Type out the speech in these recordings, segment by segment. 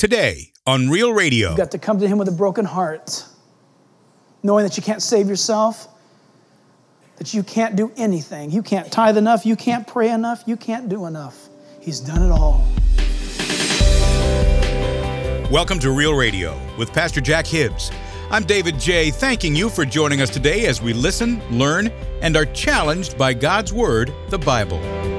today on Real Radio. You've got to come to Him with a broken heart, knowing that you can't save yourself, that you can't do anything. You can't tithe enough, you can't pray enough, you can't do enough. He's done it all. Welcome to Real Radio with Pastor Jack Hibbs. I'm David J., thanking you for joining us today as we listen, learn, and are challenged by God's Word, the Bible.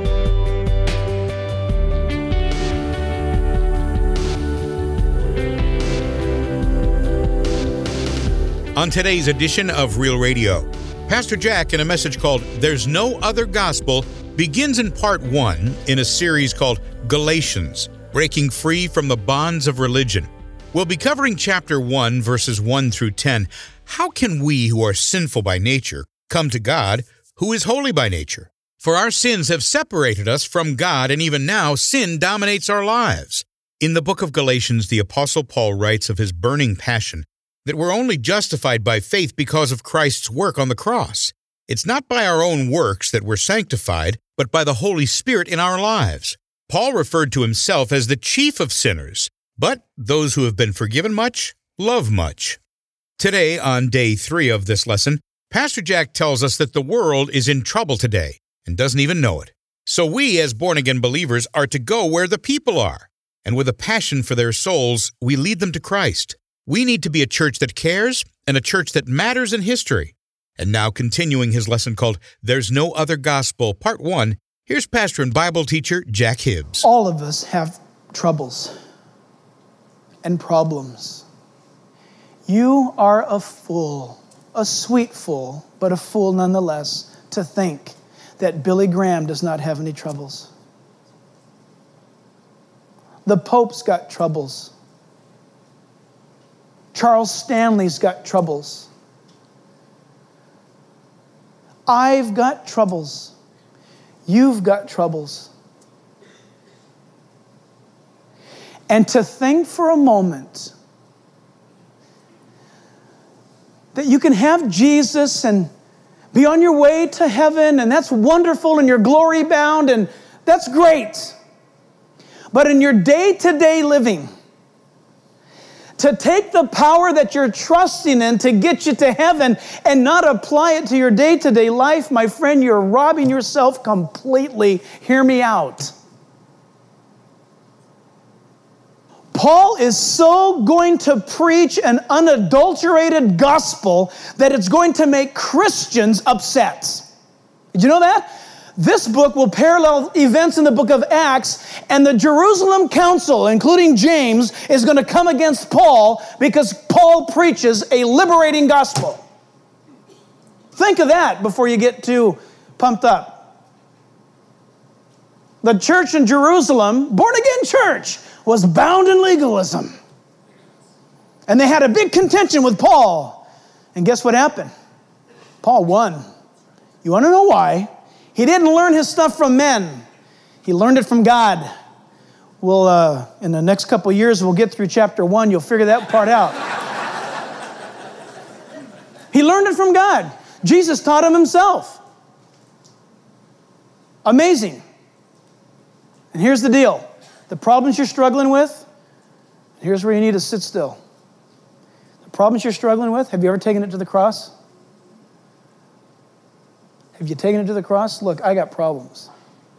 On today's edition of Real Radio, Pastor Jack, in a message called There's No Other Gospel, begins in part 1 in a series called Galatians, Breaking Free from the Bonds of Religion. We'll be covering chapter 1, verses 1 through 10. How can we who are sinful by nature come to God, who is holy by nature? For our sins have separated us from God, and even now sin dominates our lives. In the book of Galatians, the Apostle Paul writes of his burning passion that we're only justified by faith because of Christ's work on the cross. It's not by our own works that we're sanctified, but by the Holy Spirit in our lives. Paul referred to himself as the chief of sinners, but those who have been forgiven much, love much. Today, on day 3 of this lesson, Pastor Jack tells us that the world is in trouble today and doesn't even know it. So we, as born-again believers, are to go where the people are, and with a passion for their souls, we lead them to Christ. We need to be a church that cares and a church that matters in history. And now, continuing his lesson called There's No Other Gospel, Part 1, here's pastor and Bible teacher Jack Hibbs. All of us have troubles and problems. You are a fool, a sweet fool, but a fool nonetheless, to think that Billy Graham does not have any troubles. The Pope's got troubles. Charles Stanley's got troubles. I've got troubles. You've got troubles. And to think for a moment that you can have Jesus and be on your way to heaven, and that's wonderful, and you're glory bound, and that's great. But in your day-to-day living, to take the power that you're trusting in to get you to heaven and not apply it to your day-to-day life, my friend, you're robbing yourself completely. Hear me out. Paul is so going to preach an unadulterated gospel that it's going to make Christians upset. Did you know that? This book will parallel events in the book of Acts, and the Jerusalem Council, including James, is going to come against Paul because Paul preaches a liberating gospel. Think of that before you get too pumped up. The church in Jerusalem, born-again church, was bound in legalism. And they had a big contention with Paul. And guess what happened? Paul won. You want to know why? He didn't learn his stuff from men. He learned it from God. We'll, in the next couple of years, we'll get through chapter 1. You'll figure that part out. He learned it from God. Jesus taught him himself. Amazing. And here's the deal. The problems you're struggling with, here's where you need to sit still. The problems you're struggling with, have you ever taken it to the cross? Have you taken it to the cross? Look, I got problems.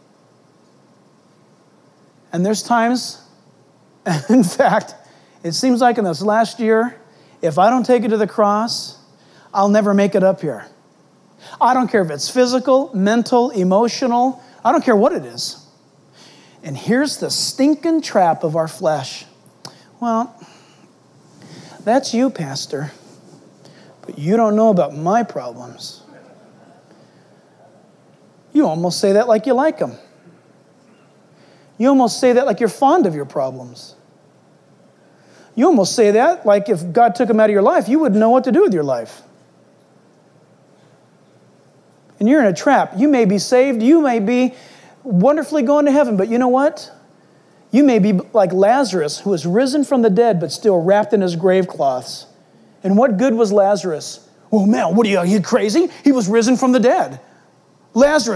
And there's times, in fact, it seems like in this last year, if I don't take it to the cross, I'll never make it up here. I don't care if it's physical, mental, emotional. I don't care what it is. And here's the stinking trap of our flesh. Well, that's you, Pastor, but you don't know about my problems. You almost say that like you like them. You almost say that like you're fond of your problems. You almost say that like if God took them out of your life, you wouldn't know what to do with your life. And you're in a trap. You may be saved. You may be wonderfully going to heaven. But you know what? You may be like Lazarus, who was risen from the dead, but still wrapped in his grave cloths. And what good was Lazarus? Oh man, what are you crazy? He was risen from the dead.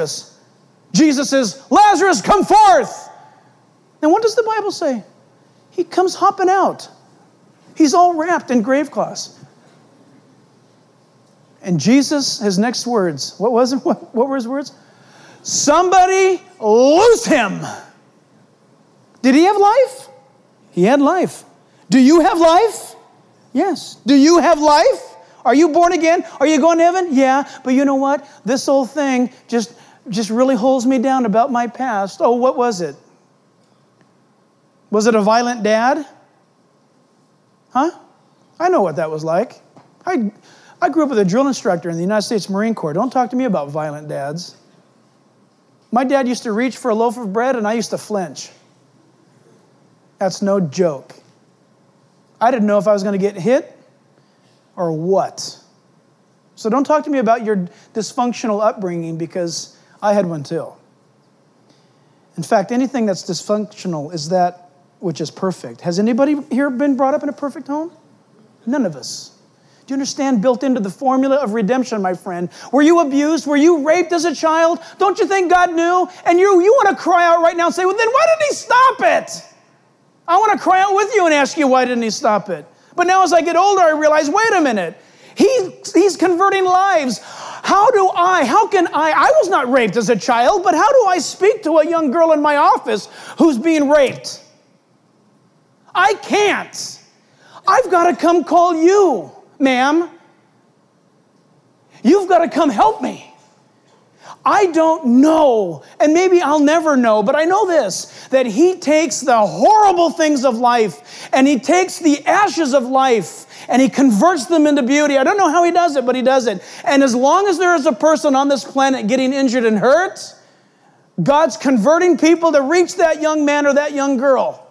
Lazarus. Jesus says, Lazarus, come forth. And what does the Bible say? He comes hopping out. He's all wrapped in grave cloths. And Jesus, his next words, what was it? What were his words? Somebody loose him. Did he have life? He had life. Do you have life? Yes. Do you have life? Are you born again? Are you going to heaven? Yeah. But you know what? This old thing just really holds me down about my past. Oh, what was it? Was it a violent dad? Huh? I know what that was like. I grew up with a drill instructor in the United States Marine Corps. Don't talk to me about violent dads. My dad used to reach for a loaf of bread, and I used to flinch. That's no joke. I didn't know if I was going to get hit or what. So don't talk to me about your dysfunctional upbringing, because I had one too. In fact, anything that's dysfunctional is that which is perfect. Has anybody here been brought up in a perfect home? None of us. Do you understand, built into the formula of redemption, my friend? Were you abused? Were you raped as a child? Don't you think God knew? And you want to cry out right now and say, well, then why didn't he stop it? I want to cry out with you and ask you, why didn't he stop it? But now as I get older, I realize, wait a minute. He's converting lives. How can I was not raped as a child, but how do I speak to a young girl in my office who's being raped? I can't. I've got to come call you, ma'am. You've got to come help me. I don't know, and maybe I'll never know, but I know this, that he takes the horrible things of life, and he takes the ashes of life, and he converts them into beauty. I don't know how he does it, but he does it. And as long as there is a person on this planet getting injured and hurt, God's converting people to reach that young man or that young girl.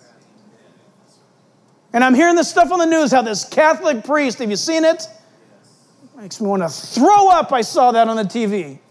And I'm hearing this stuff on the news, how this Catholic priest, have you seen it? Makes me want to throw up. I saw that on the TV.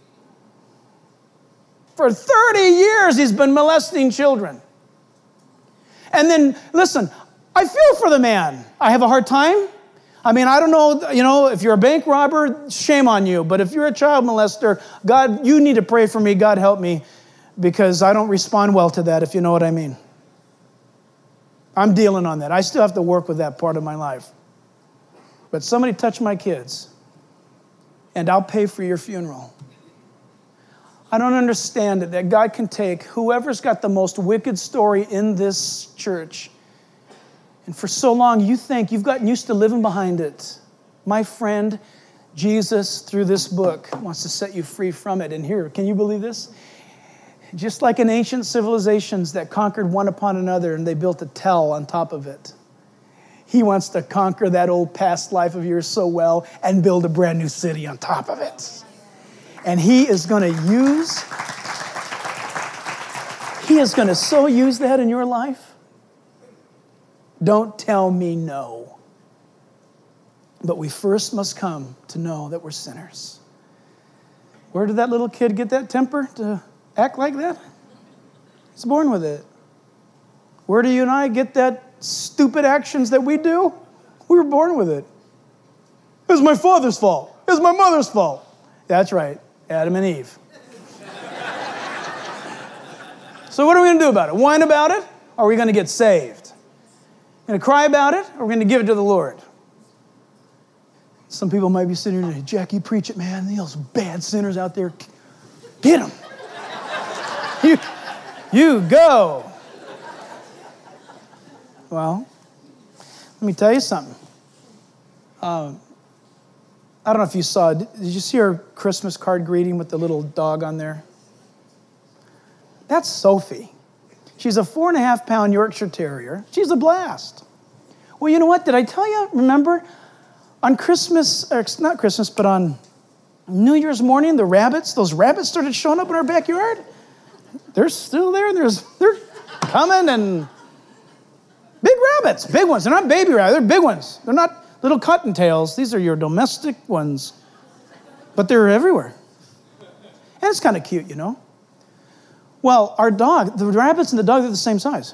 For 30 years, he's been molesting children. And then, listen, I feel for the man. I have a hard time. I mean, I don't know, if you're a bank robber, shame on you. But if you're a child molester, God, you need to pray for me. God, help me, because I don't respond well to that, if you know what I mean. I'm dealing on that. I still have to work with that part of my life. But somebody touch my kids, and I'll pay for your funeral. I don't understand it, that God can take whoever's got the most wicked story in this church, and for so long you think you've gotten used to living behind it. My friend, Jesus, through this book, wants to set you free from it. And here, can you believe this? Just like in ancient civilizations that conquered one upon another and they built a tell on top of it, he wants to conquer that old past life of yours so well and build a brand new city on top of it. And he is going to so use that in your life. Don't tell me no. But we first must come to know that we're sinners. Where did that little kid get that temper to act like that? He's born with it. Where do you and I get that stupid actions that we do? We were born with it. It was my father's fault. It was my mother's fault. That's right. Adam and Eve. So what are we going to do about it? Whine about it? Or are we going to get saved? Going to cry about it? Or are we going to give it to the Lord? Some people might be sitting here and say, Jack, you preach it, man. Those bad sinners out there, get them. You go. Well, let me tell you something. I don't know if you saw, did you see our Christmas card greeting with the little dog on there? That's Sophie. She's a 4.5-pound Yorkshire Terrier. She's a blast. Well, you know what? Did I tell you? Remember, on Christmas, or not Christmas, but on New Year's morning, those rabbits started showing up in our backyard. They're still there. They're coming, and big rabbits, big ones. They're not baby rabbits. They're big ones. They're not little cottontails. These are your domestic ones. But they're everywhere. And it's kind of cute, Well, our dog, the rabbits and the dog, they're the same size.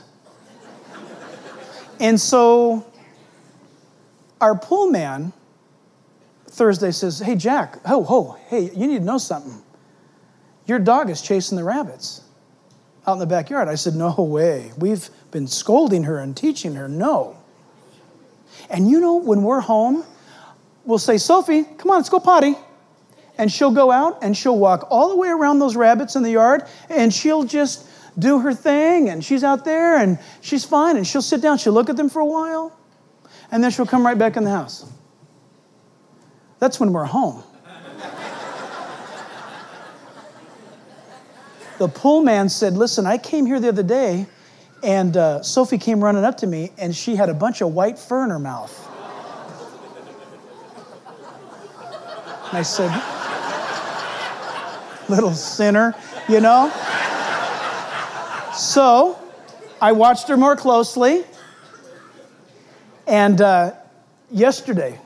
And so our pool man Thursday says, hey, Jack, hey, you need to know something. Your dog is chasing the rabbits. out in the backyard. I said, no way. We've been scolding her and teaching her. No. And you know, when we're home, we'll say, Sophie, come on, let's go potty. And she'll go out and she'll walk all the way around those rabbits in the yard and she'll just do her thing. And she's out there and she's fine. And she'll sit down. She'll look at them for a while. And then she'll come right back in the house. That's when we're home. The pool man said, listen, I came here the other day and Sophie came running up to me and she had a bunch of white fur in her mouth. And I said, little sinner, you know? So I watched her more closely. And yesterday,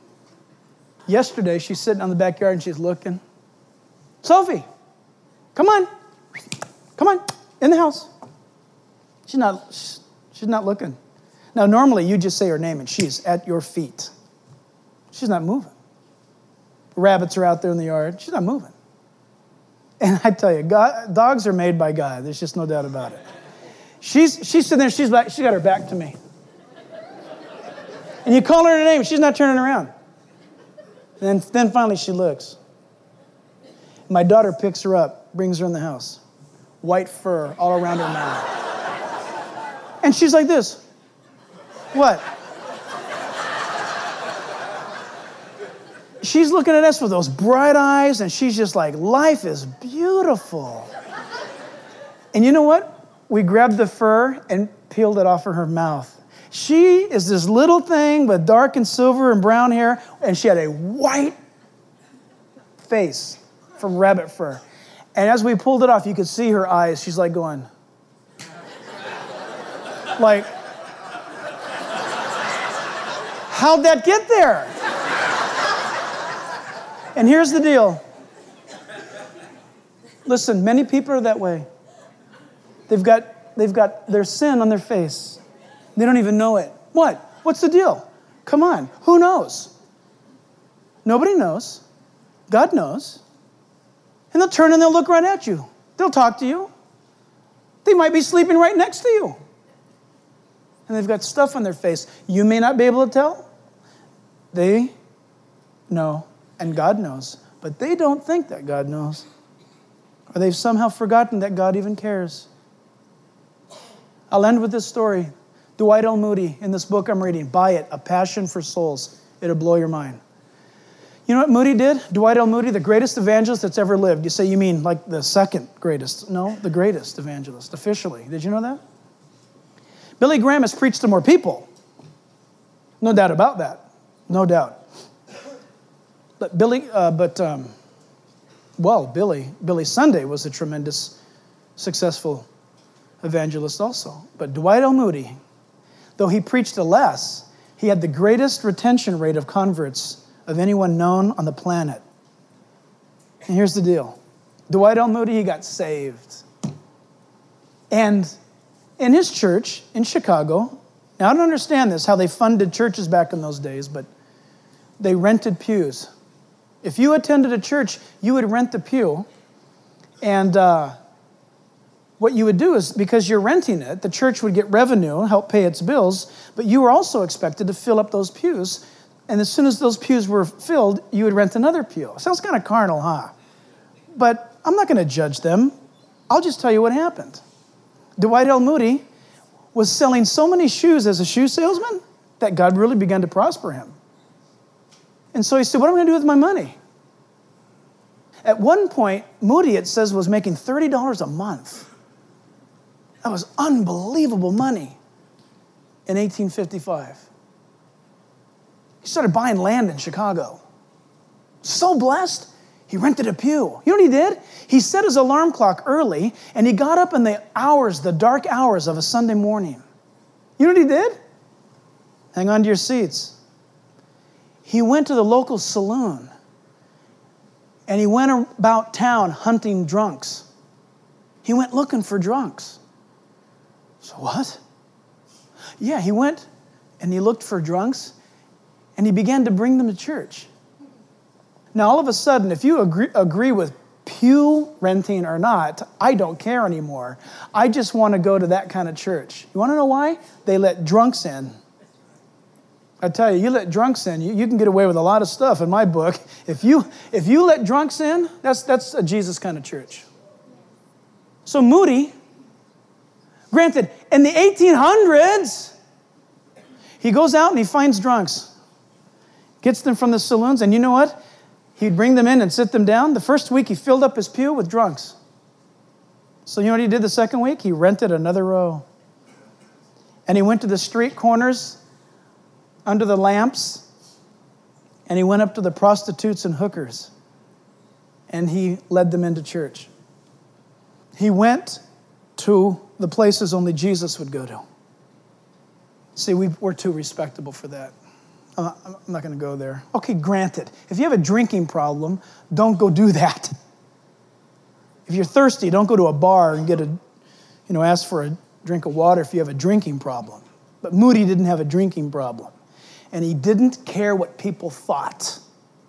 she's sitting on the backyard and she's looking. Sophie, come on, in the house. She's not looking. Now, normally you just say her name and she's at your feet. She's not moving. Rabbits are out there in the yard. She's not moving. And I tell you, dogs are made by God. There's just no doubt about it. She's sitting there. She's got her back to me. And you call her name. She's not turning around. And then finally she looks. My daughter picks her up, brings her in the house. White fur all around her mouth. And she's like this. What? She's looking at us with those bright eyes, and she's just like, life is beautiful. And you know what? We grabbed the fur and peeled it off of her mouth. She is this little thing with dark and silver and brown hair, and she had a white face from rabbit fur. And as we pulled it off, you could see her eyes. She's like going, like, how'd that get there? And here's the deal. Listen, many people are that way. They've got their sin on their face. They don't even know it. What? What's the deal? Come on. Who knows? Nobody knows. God knows. And they'll turn and they'll look right at you. They'll talk to you. They might be sleeping right next to you. And they've got stuff on their face. You may not be able to tell. They know. And God knows, but they don't think that God knows. Or they've somehow forgotten that God even cares. I'll end with this story. Dwight L. Moody, in this book I'm reading, buy it, A Passion for Souls. It'll blow your mind. You know what Moody did? Dwight L. Moody, the greatest evangelist that's ever lived. You say, you mean like the second greatest? No, the greatest evangelist, officially. Did you know that? Billy Graham has preached to more people. No doubt about that. No doubt. But Billy Sunday was a tremendous, successful evangelist also. But Dwight L. Moody, though he preached to less, he had the greatest retention rate of converts of anyone known on the planet. And here's the deal. Dwight L. Moody, he got saved. And in his church in Chicago, now I don't understand this, how they funded churches back in those days, but they rented pews. If you attended a church, you would rent the pew. And what you would do is, because you're renting it, the church would get revenue, help pay its bills, but you were also expected to fill up those pews. And as soon as those pews were filled, you would rent another pew. Sounds kind of carnal, huh? But I'm not going to judge them. I'll just tell you what happened. Dwight L. Moody was selling so many shoes as a shoe salesman that God really began to prosper him. And so he said, what am I going to do with my money? At one point, Moody, it says, was making $30 a month. That was unbelievable money in 1855. He started buying land in Chicago. So blessed, he rented a pew. You know what he did? He set his alarm clock early, and he got up in the dark hours of a Sunday morning. You know what he did? Hang on to your seats. He went to the local saloon, and he went about town hunting drunks. He went looking for drunks. So what? Yeah, he went and he looked for drunks, and he began to bring them to church. Now, all of a sudden, if you agree with pew renting or not, I don't care anymore. I just want to go to that kind of church. You want to know why? They let drunks in. I tell you, you let drunks in, you can get away with a lot of stuff in my book. If you let drunks in, that's a Jesus kind of church. So Moody, granted, in the 1800s, he goes out and he finds drunks, gets them from the saloons, and you know what? He'd bring them in and sit them down. The first week, he filled up his pew with drunks. So you know what he did the second week? He rented another row. And he went to the street corners under the lamps, and he went up to the prostitutes and hookers, and he led them into church. He went to the places only Jesus would go to. See, we're too respectable for that. I'm not going to go there. Okay, granted. If you have a drinking problem, don't go do that. If you're thirsty, don't go to a bar and ask for a drink of water if you have a drinking problem. But Moody didn't have a drinking problem. And he didn't care what people thought.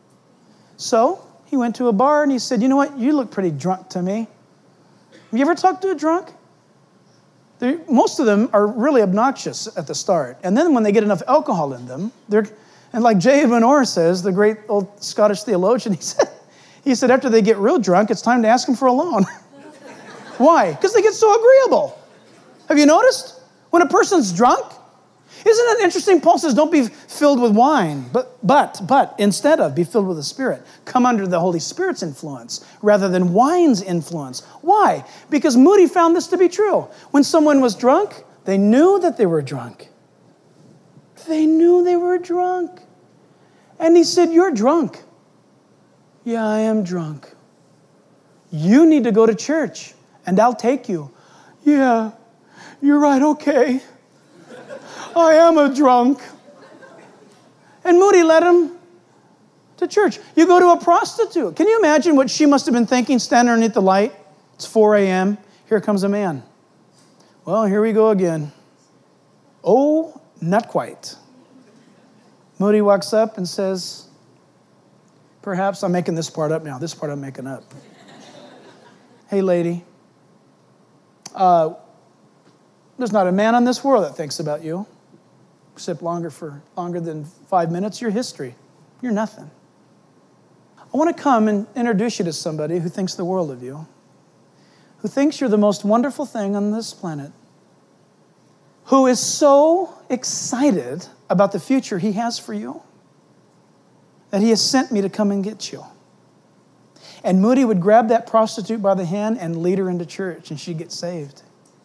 So he went to a bar and he said, you know what? You look pretty drunk to me. Have you ever talked to a drunk? Most of them are really obnoxious at the start. And then when they get enough alcohol in them, and like J. Van Orr says, the great old Scottish theologian, he said after they get real drunk, it's time to ask them for a loan. Why? Because they get so agreeable. Have you noticed? When a person's drunk, isn't it interesting? Paul says, don't be filled with wine, but instead of be filled with the Spirit. Come under the Holy Spirit's influence rather than wine's influence. Why? Because Moody found this to be true. When someone was drunk, they knew that they were drunk. They knew they were drunk. And he said, you're drunk. Yeah, I am drunk. You need to go to church, and I'll take you. Yeah, you're right, okay. I am a drunk. And Moody led him to church. You go to a prostitute. Can you imagine what she must have been thinking standing underneath the light? It's 4 a.m. Here comes a man. Well, here we go again. Oh, not quite. Moody walks up and says, perhaps I'm making this part up now. This part I'm making up. Hey, lady. There's not a man in this world that thinks about you. Except longer than 5 minutes, you're history. You're nothing. I want to come and introduce you to somebody who thinks the world of you, who thinks you're the most wonderful thing on this planet, who is so excited about the future he has for you that he has sent me to come and get you. And Moody would grab that prostitute by the hand and lead her into church, and she'd get saved.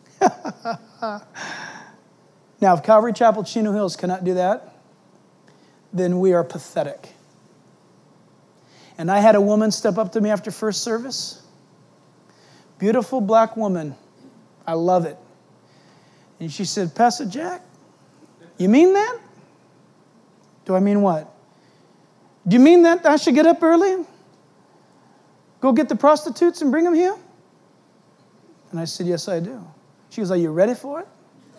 Now, if Calvary Chapel Chino Hills cannot do that, then we are pathetic. And I had a woman step up to me after first service. Beautiful black woman. I love it. And she said, Pastor Jack, you mean that? Do I mean what? Do you mean that I should get up early? Go get the prostitutes and bring them here? And I said, yes, I do. She goes, are you ready for it?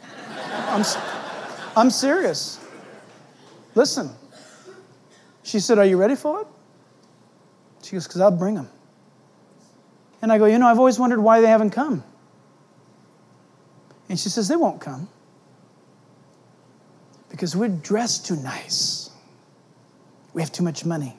I'm serious. Listen. She said, are you ready for it? She goes, because I'll bring them. And I go, I've always wondered why they haven't come. And she says, they won't come. Because we're dressed too nice. We have too much money.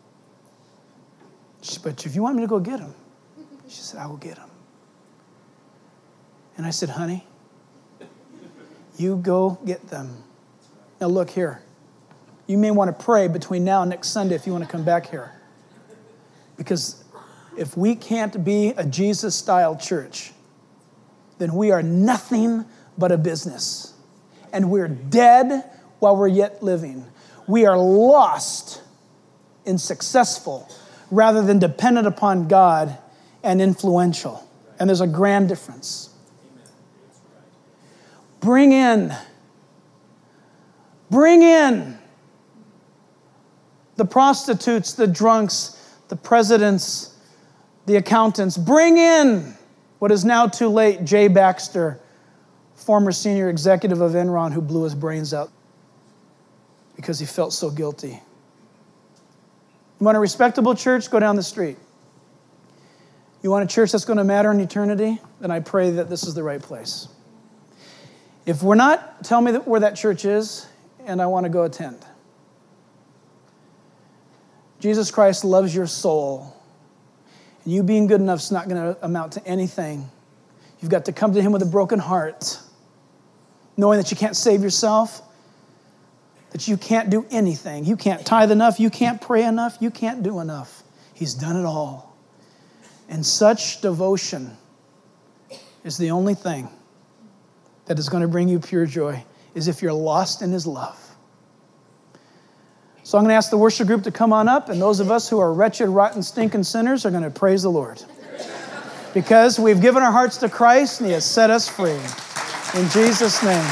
She said, but if you want me to go get them, she said, I will get them. And I said, honey, you go get them. Now look here. You may want to pray between now and next Sunday if you want to come back here. Because if we can't be a Jesus-style church, then we are nothing but a business. And we're dead while we're yet living. We are lost in successful rather than dependent upon God and influential. And there's a grand difference. Bring in the prostitutes, the drunks, the presidents, the accountants. Bring in what is now too late, Jay Baxter, former senior executive of Enron who blew his brains out because he felt so guilty. You want a respectable church? Go down the street. You want a church that's going to matter in eternity? Then I pray that this is the right place. If we're not, tell me where that church is, and I want to go attend. Jesus Christ loves your soul. And you being good enough is not going to amount to anything. You've got to come to him with a broken heart, knowing that you can't save yourself, that you can't do anything. You can't tithe enough. You can't pray enough. You can't do enough. He's done it all. And such devotion is the only thing that is going to bring you pure joy, is if you're lost in his love. So I'm going to ask the worship group to come on up, and those of us who are wretched, rotten, stinking sinners are going to praise the Lord. Because we've given our hearts to Christ, and he has set us free. In Jesus' name.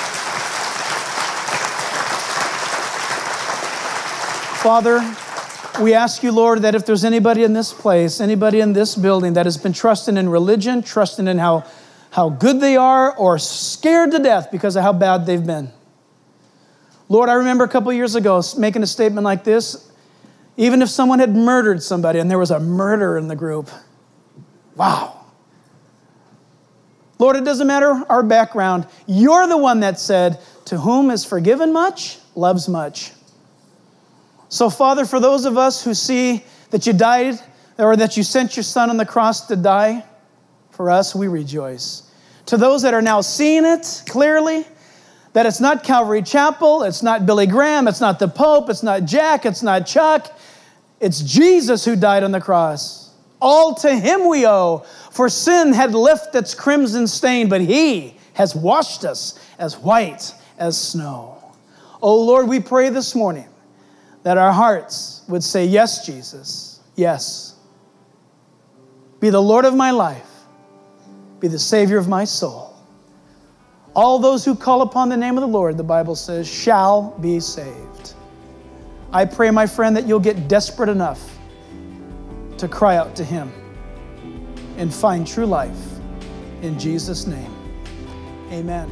Father, we ask you, Lord, that if there's anybody in this place, anybody in this building that has been trusting in religion, trusting in how good they are, or scared to death because of how bad they've been. Lord, I remember a couple years ago making a statement like this. Even if someone had murdered somebody and there was a murder in the group, wow. Lord, it doesn't matter our background. You're the one that said, to whom is forgiven much, loves much. So, Father, for those of us who see that you died, or that you sent your son on the cross to die for us, we rejoice. To those that are now seeing it clearly, that it's not Calvary Chapel, it's not Billy Graham, it's not the Pope, it's not Jack, it's not Chuck. It's Jesus who died on the cross. All to him we owe. For sin had left its crimson stain, but he has washed us as white as snow. Oh Lord, we pray this morning that our hearts would say, yes, Jesus, yes. Be the Lord of my life. Be the Savior of my soul. All those who call upon the name of the Lord, the Bible says, shall be saved. I pray, my friend, that you'll get desperate enough to cry out to him and find true life. In Jesus' name, amen.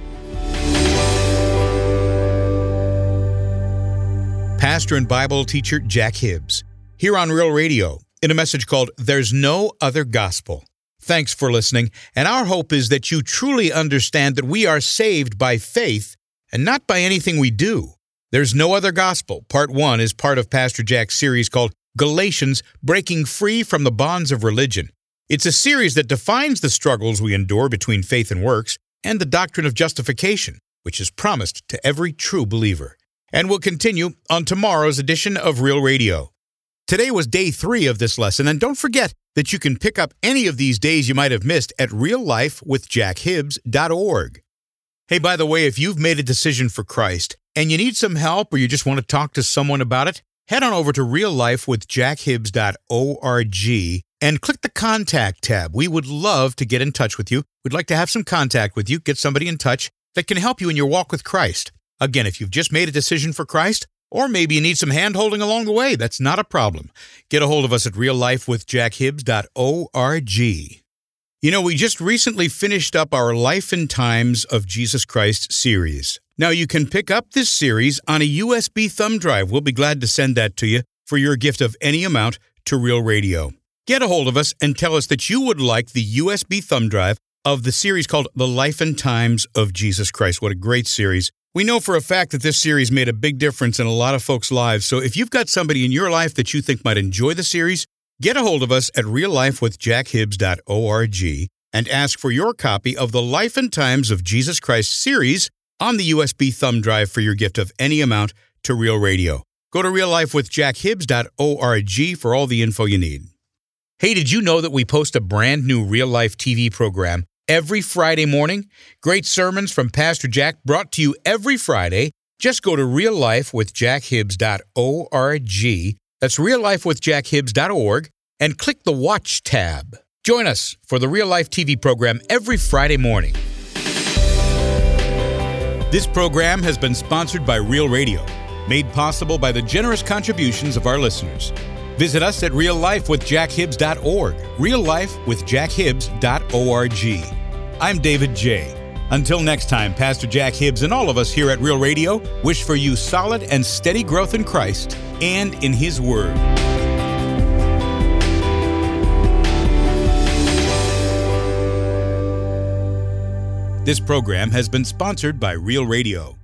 Pastor and Bible teacher Jack Hibbs, here on Real Radio, in a message called There's No Other Gospel. Thanks for listening, and our hope is that you truly understand that we are saved by faith and not by anything we do. There's No Other Gospel. Part 1 is part of Pastor Jack's series called Galatians, Breaking Free from the Bonds of Religion. It's a series that defines the struggles we endure between faith and works and the doctrine of justification, which is promised to every true believer. And we'll continue on tomorrow's edition of Real Radio. Today was day 3 of this lesson, and don't forget that you can pick up any of these days you might have missed at reallifewithjackhibbs.org. Hey, by the way, if you've made a decision for Christ and you need some help or you just want to talk to someone about it, head on over to reallifewithjackhibbs.org and click the Contact tab. We would love to get in touch with you. We'd like to have some contact with you, get somebody in touch that can help you in your walk with Christ. Again, if you've just made a decision for Christ, or maybe you need some hand-holding along the way, that's not a problem. Get a hold of us at reallifewithjackhibbs.org. You know, we just recently finished up our Life and Times of Jesus Christ series. Now, you can pick up this series on a USB thumb drive. We'll be glad to send that to you for your gift of any amount to Real Radio. Get a hold of us and tell us that you would like the USB thumb drive of the series called The Life and Times of Jesus Christ. What a great series. We know for a fact that this series made a big difference in a lot of folks' lives, so if you've got somebody in your life that you think might enjoy the series, get a hold of us at reallifewithjackhibbs.org and ask for your copy of the Life and Times of Jesus Christ series on the USB thumb drive for your gift of any amount to Real Radio. Go to reallifewithjackhibbs.org for all the info you need. Hey, did you know that we post a brand new Real Life TV program every Friday morning? Great sermons from Pastor Jack brought to you every Friday. Just go to reallifewithjackhibbs.org. That's reallifewithjackhibbs.org and click the Watch tab. Join us for the Real Life TV program every Friday morning. This program has been sponsored by Real Radio, made possible by the generous contributions of our listeners. Visit us at reallifewithjackhibbs.org, reallifewithjackhibbs.org. I'm David J. Until next time, Pastor Jack Hibbs and all of us here at Real Radio wish for you solid and steady growth in Christ and in His Word. This program has been sponsored by Real Radio.